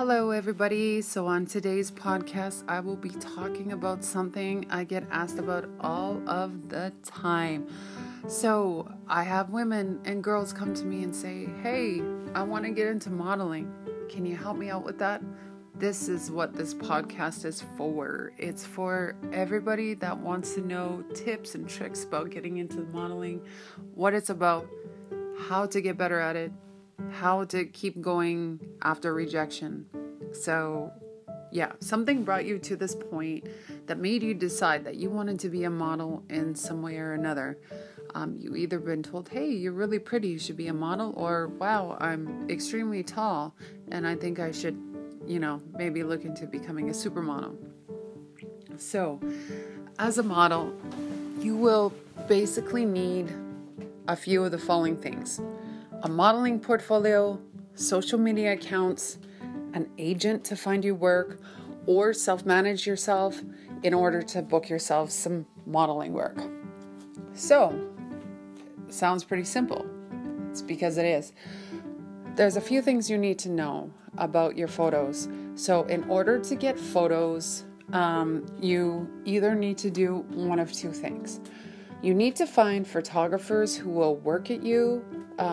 Hello, everybody. So, on today's podcast, I will be talking about something I get asked about all of the time. So, I have women and girls come to me and say, "Hey, I want to get into modeling. Can you help me out with that?" This is what this podcast is for. It's for everybody that wants to know tips and tricks about getting into modeling, what it's about, how to get better at it, how to keep going after rejection. So, something brought you to this point that made you decide that you wanted to be a model in some way or another. You either been told, "Hey, you're really pretty, you should be a model," or, "Wow, I'm extremely tall and I think I should, maybe look into becoming a supermodel." So, as a model, you will basically need a few of the following things: a modeling portfolio, social media accounts, an agent to find you work, or self-manage yourself in order to book yourself some modeling work. So, sounds pretty simple. It's because it is. There's a few things you need to know about your photos. So, in order to get photos, you either need to do one of two things. You need to find photographers who will work at you,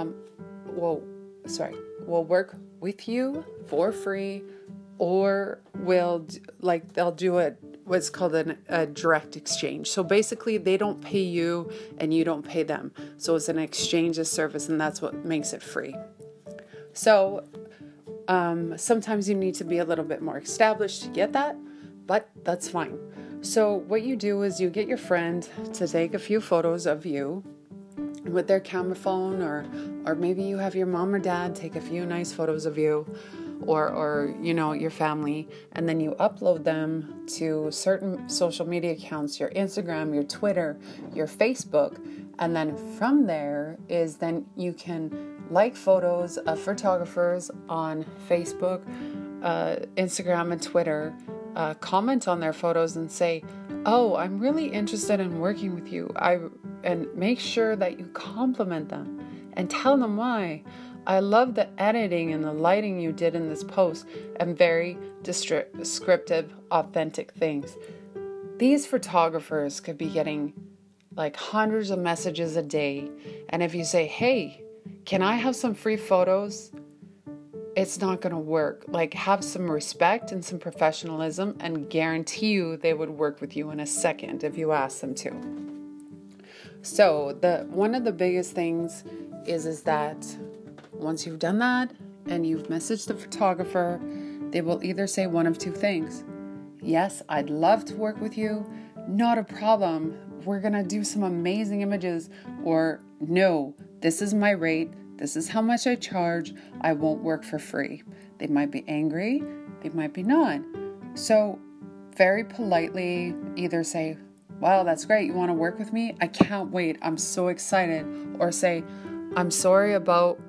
will work with you for free, or they'll do what's called a direct exchange. So basically they don't pay you and you don't pay them. So it's an exchange of service, and that's what makes it free. So sometimes you need to be a little bit more established to get that, but that's fine. So what you do is you get your friend to take a few photos of you with their camera phone, or maybe you have your mom or dad take a few nice photos of you, or your family, and then you upload them to certain social media accounts, your Instagram, your Twitter, your Facebook, and then from there then you can like photos of photographers on Facebook, Instagram, and Twitter, comment on their photos and say, "Oh, I'm really interested in working with you." And make sure that you compliment them and tell them why. "I love the editing and the lighting you did in this post," and very descriptive, authentic things. These photographers could be getting like hundreds of messages a day. And if you say, "Hey, can I have some free photos?" it's not going to work. Like, have some respect and some professionalism, and guarantee you they would work with you in a second if you ask them to. So one of the biggest things is that once you've done that and you've messaged the photographer, they will either say one of two things: "Yes, I'd love to work with you. Not a problem. We're going to do some amazing images," or "No, this is my rate. This is how much I charge. I won't work for free." They might be angry. They might be not. So very politely either say, "Wow, that's great. You want to work with me? I can't wait. I'm so excited." Or say, I'm sorry about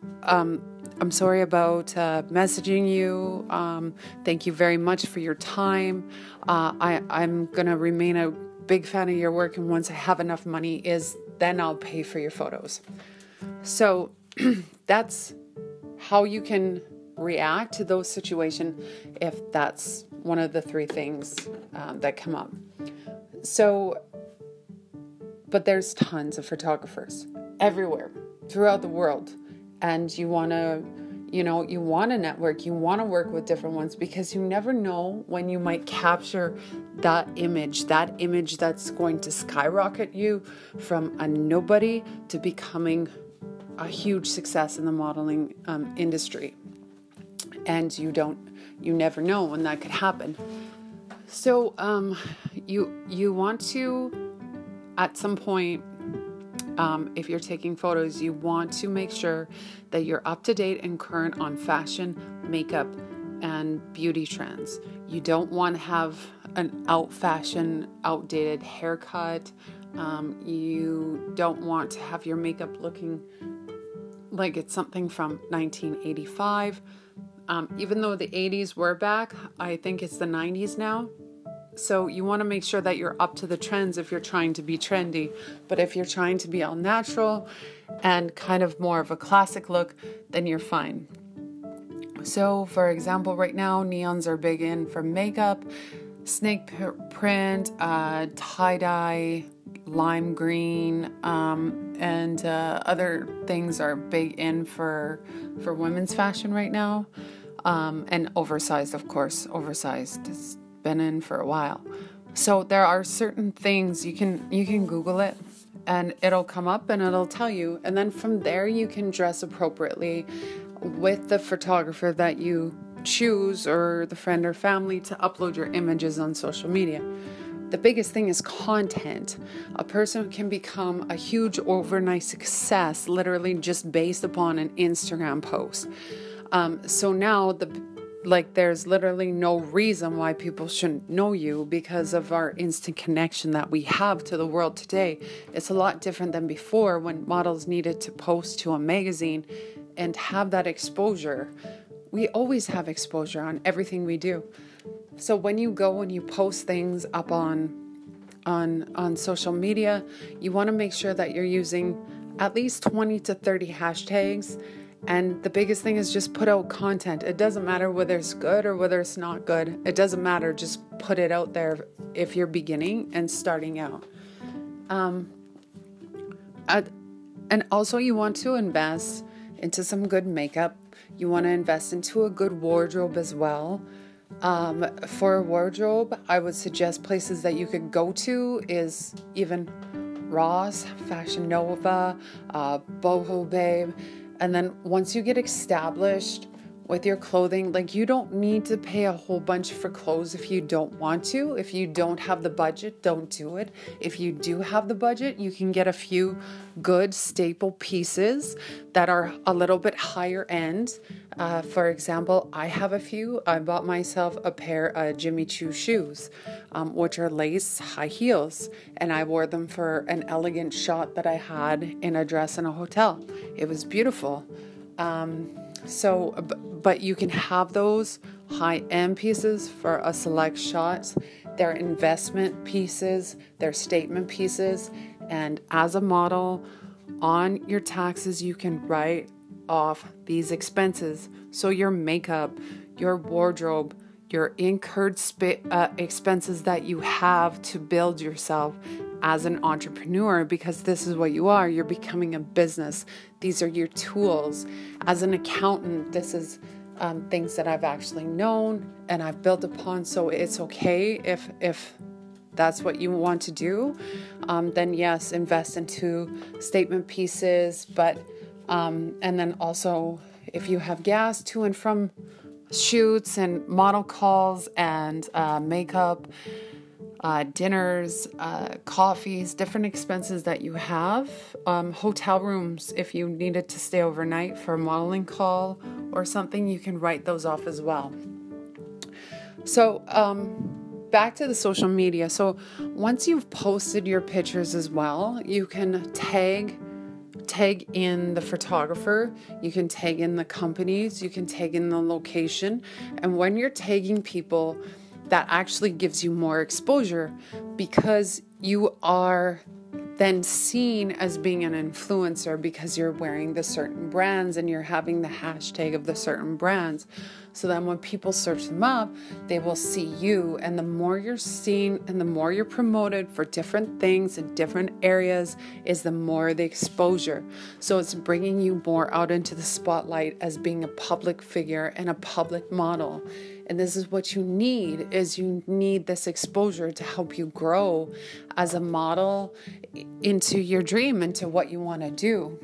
messaging you. Thank you very much for your time. I'm going to remain a big fan of your work. And once I have enough money, then I'll pay for your photos. So that's how you can react to those situations if that's one of the three things that come up. So, but there's tons of photographers everywhere throughout the world, and you want to network, you want to work with different ones, because you never know when you might capture that image that's going to skyrocket you from a nobody to becoming a huge success in the modeling industry. And you never know when that could happen. So you want to, at some point, if you're taking photos, you want to make sure that you're up to date and current on fashion, makeup, and beauty trends. You don't want to have an outdated haircut. You don't want to have your makeup looking like it's something from 1985. Even though the 80s were back, I think it's the 90s now. So you want to make sure that you're up to the trends if you're trying to be trendy. But if you're trying to be all natural and kind of more of a classic look, then you're fine. So, for example, right now, neons are big in for makeup, snake print, tie-dye, lime green, and other things are big in for women's fashion right now. And oversized, of course. Oversized has been in for a while. So there are certain things you can Google it, and it'll come up and it'll tell you. And then from there, you can dress appropriately with the photographer that you choose, or the friend or family, to upload your images on social media. The biggest thing is content. A person can become a huge overnight success literally just based upon an Instagram post. So now there's literally no reason why people shouldn't know you because of our instant connection that we have to the world today. It's a lot different than before, when models needed to post to a magazine and have that exposure. We always have exposure on everything we do. So when you go and you post things up on social media, you want to make sure that you're using at least 20 to 30 hashtags. And the biggest thing is just put out content. It doesn't matter whether it's good or whether it's not good. It doesn't matter. Just put it out there if you're beginning and starting out. And also, you want to invest into some good makeup. You want to invest into a good wardrobe as well. For a wardrobe, I would suggest places that you could go to is even Ross, Fashion Nova, Boho Babe. And then once you get established with your clothing, like, you don't need to pay a whole bunch for clothes if you don't want to. If you don't have the budget, don't do it. If you do have the budget, you can get a few good staple pieces that are a little bit higher end. For example, I have a few. I bought myself a pair of Jimmy Choo shoes, which are lace high heels, and I wore them for an elegant shot that I had in a dress in a hotel. It was beautiful. But you can have those high-end pieces for a select shot. They're investment pieces, they're statement pieces, and as a model, on your taxes, you can write off these expenses. So your makeup, your wardrobe, your incurred expenses that you have to build yourself as an entrepreneur, because this is what you are. You're becoming a business. These are your tools. As an accountant, this is things that I've actually known and I've built upon. So it's okay if that's what you want to do. Then yes, invest into statement pieces. But and then also, if you have gas to and from shoots and model calls and makeup, dinners, coffees, different expenses that you have, hotel rooms, if you needed to stay overnight for a modeling call or something, you can write those off as well. So back to the social media. So once you've posted your pictures as well, you can tag in the photographer, you can tag in the companies, you can tag in the location. And when you're tagging people, that actually gives you more exposure, because you are then seen as being an influencer because you're wearing the certain brands and you're having the hashtag of the certain brands. So then when people search them up, they will see you. And the more you're seen and the more you're promoted for different things in different areas is the more the exposure. So it's bringing you more out into the spotlight as being a public figure and a public model. And this is what you need, is you need this exposure to help you grow as a model into your dream, into what you want to do.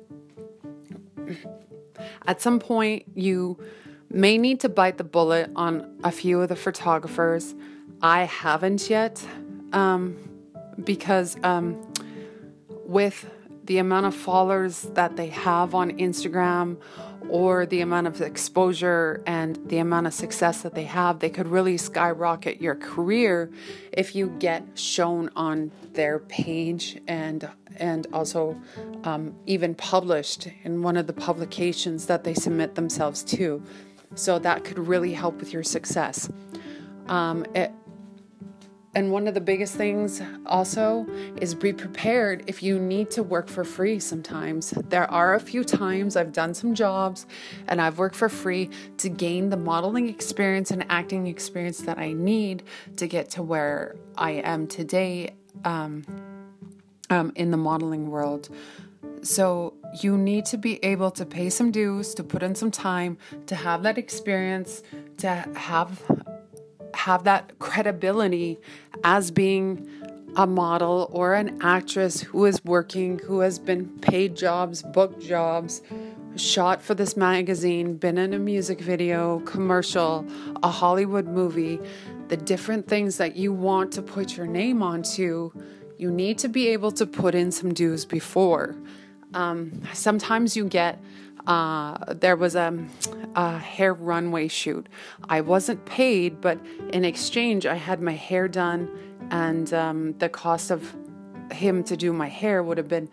At some point, you may need to bite the bullet on a few of the photographers. I haven't yet, because with the amount of followers that they have on Instagram, or the amount of exposure and the amount of success that they have, they could really skyrocket your career if you get shown on their page and also even published in one of the publications that they submit themselves to. So that could really help with your success. And one of the biggest things also is be prepared if you need to work for free sometimes. There are a few times I've done some jobs and I've worked for free to gain the modeling experience and acting experience that I need to get to where I am today in the modeling world. So you need to be able to pay some dues, to put in some time, to have that experience, to have that credibility as being a model or an actress who is working, who has been paid jobs, booked jobs, shot for this magazine, been in a music video, commercial, a Hollywood movie, the different things that you want to put your name onto. You need to be able to put in some dues before. Sometimes you get, there was a hair runway shoot. I wasn't paid, but in exchange, I had my hair done, and the cost of him to do my hair would have been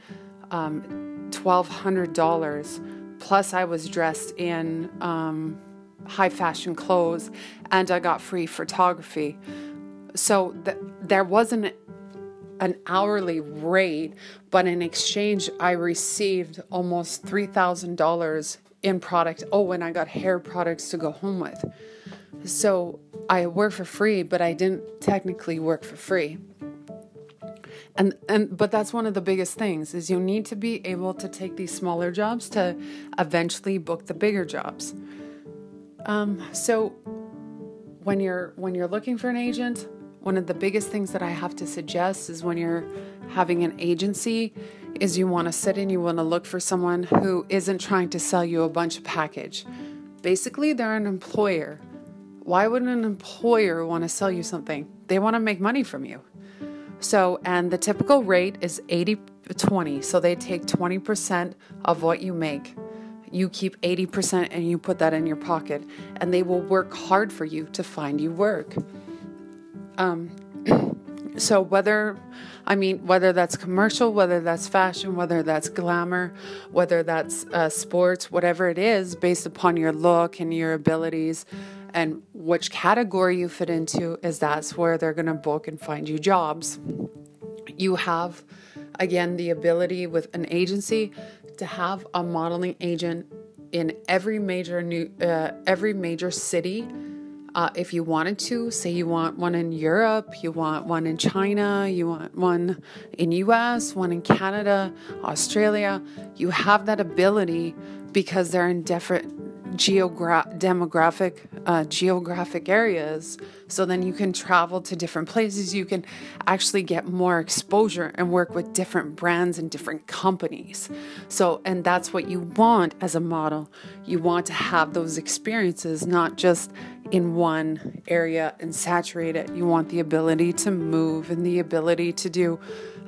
$1,200. Plus, I was dressed in high fashion clothes, and I got free photography. So there wasn't an hourly rate, but in exchange, I received almost $3,000 in product. Oh, and I got hair products to go home with. So I work for free, but I didn't technically work for free. But that's one of the biggest things is you need to be able to take these smaller jobs to eventually book the bigger jobs. So when you're looking for an agent, one of the biggest things that I have to suggest is when you're having an agency is you want to sit and you want to look for someone who isn't trying to sell you a bunch of package. Basically, they're an employer. Why would an employer want to sell you something? They want to make money from you. So, and the typical rate is 80-20. So they take 20% of what you make. You keep 80% and you put that in your pocket, and they will work hard for you to find you work. So whether that's commercial, whether that's fashion, whether that's glamour, whether that's sports, whatever it is, based upon your look and your abilities and which category you fit into, that's where they're going to book and find you jobs. You have, again, the ability with an agency to have a modeling agent in every major city. If you wanted to, say you want one in Europe, you want one in China, you want one in US, one in Canada, Australia, you have that ability because they're in different geographic areas. So then you can travel to different places. You can actually get more exposure and work with different brands and different companies. So, and that's what you want as a model. You want to have those experiences, not just in one area and saturate it. You want the ability to move and the ability to do,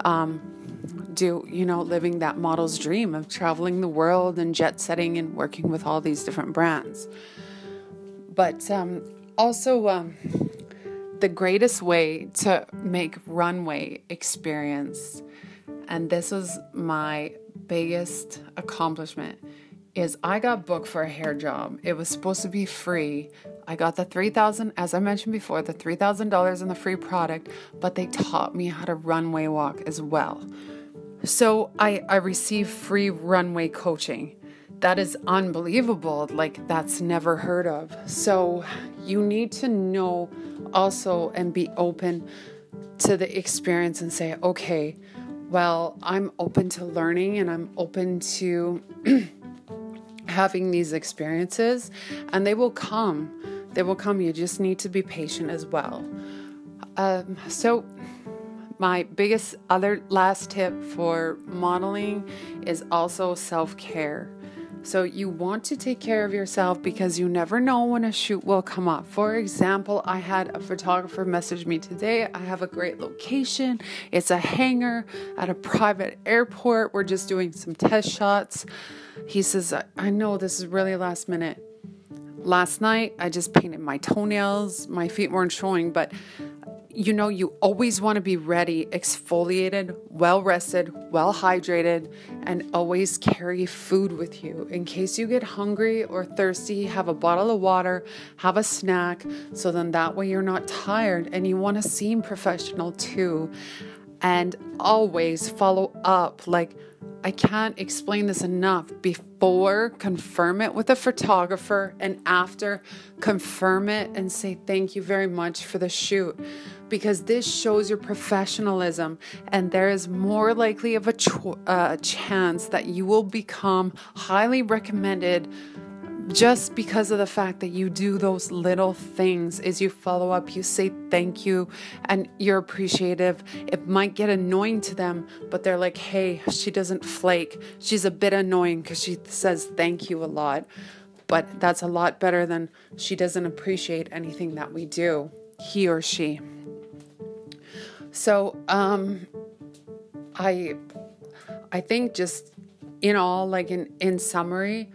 living that model's dream of traveling the world and jet setting and working with all these different brands. But also, the greatest way to make runway experience, and this was my biggest accomplishment, is I got booked for a hair job. It was supposed to be free. I got the $3,000, as I mentioned before, the $3,000 in the free product, but they taught me how to runway walk as well. So I received free runway coaching. That is unbelievable. Like, that's never heard of. So you need to know also and be open to the experience and say, okay, well, I'm open to learning and I'm open to having these experiences, and they will come. They will come. You just need to be patient as well. So my biggest last tip for modeling is also self-care. So you want to take care of yourself because you never know when a shoot will come up. For example, I had a photographer message me today. I have a great location. It's a hangar at a private airport. We're just doing some test shots. He says, I know this is really last minute. Last night, I just painted my toenails. My feet weren't showing, but you always want to be ready, exfoliated, well rested, well hydrated, and always carry food with you. In case you get hungry or thirsty, have a bottle of water, have a snack, so then that way you're not tired and you want to seem professional too. And always follow up. Like, I can't explain this enough. Before, confirm it with a photographer, and after, confirm it and say thank you very much for the shoot, because this shows your professionalism, and there is more likely of a chance that you will become highly recommended just because of the fact that you do those little things. Is you follow up, you say thank you, and you're appreciative. It might get annoying to them, but they're like, hey, she doesn't flake. She's a bit annoying because she says thank you a lot, but that's a lot better than she doesn't appreciate anything that we do, he or she. So I think just in all, like in summary,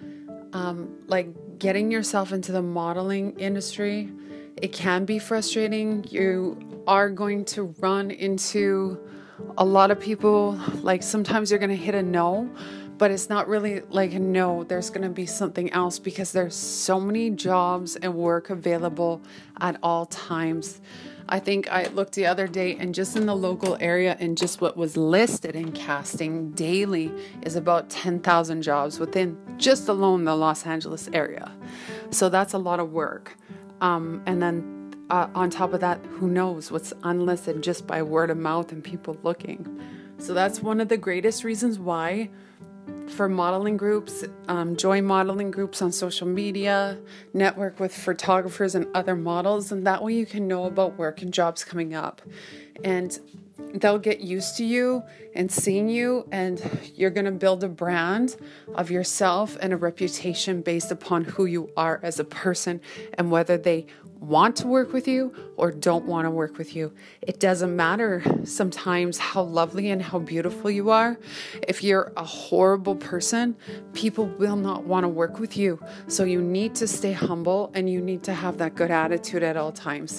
like getting yourself into the modeling industry, it can be frustrating. You are going to run into a lot of people. Like sometimes you're going to hit a no, but it's not really like a no. There's going to be something else, because there's so many jobs and work available at all times. I think I looked the other day, and just in the local area, and just what was listed in casting daily is about 10,000 jobs within just alone the Los Angeles area. So that's a lot of work. And then on top of that, who knows what's unlisted just by word of mouth and people looking. So that's one of the greatest reasons why for modeling groups, join modeling groups on social media, network with photographers and other models, and that way you can know about work and jobs coming up. And they'll get used to you and seeing you, and you're going to build a brand of yourself and a reputation based upon who you are as a person, and whether they want to work with you or don't want to work with you. It doesn't matter sometimes how lovely and how beautiful you are. If you're a horrible person, people will not want to work with you. So you need to stay humble, and you need to have that good attitude at all times.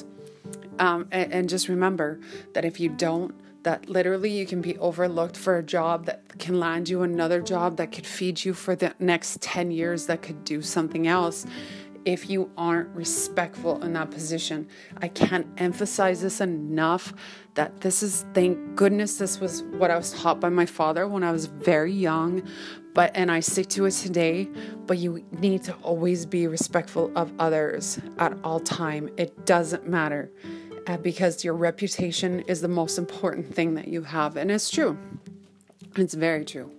And just remember that if you don't, that literally you can be overlooked for a job that can land you another job that could feed you for the next 10 years, that could do something else, if you aren't respectful in that position. I can't emphasize this enough, that this is, thank goodness, this was what I was taught by my father when I was very young, and I stick to it today. But you need to always be respectful of others at all time. It doesn't matter, because your reputation is the most important thing that you have. And it's true. It's very true.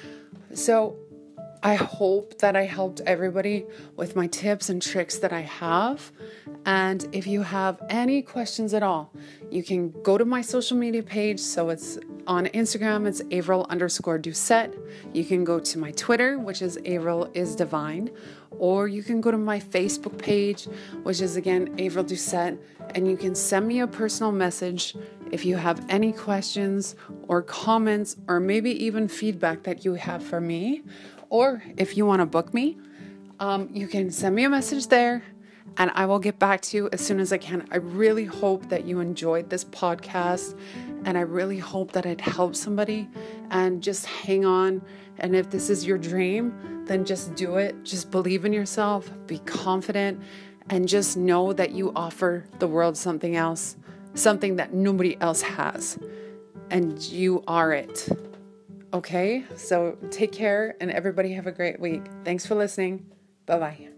So I hope that I helped everybody with my tips and tricks that I have. And if you have any questions at all, you can go to my social media page. So it's on Instagram, it's Avril_Doucette. You can go to my Twitter, which is Avril is Divine. Or you can go to my Facebook page, which is again Avril Doucette. And you can send me a personal message if you have any questions or comments, or maybe even feedback that you have for me. Or if you want to book me, you can send me a message there, and I will get back to you as soon as I can. I really hope that you enjoyed this podcast, and I really hope that it helps somebody. And just hang on. And if this is your dream, then just do it. Just believe in yourself, be confident, and just know that you offer the world something else, something that nobody else has, and you are it. Okay, so take care, and everybody have a great week. Thanks for listening. Bye-bye.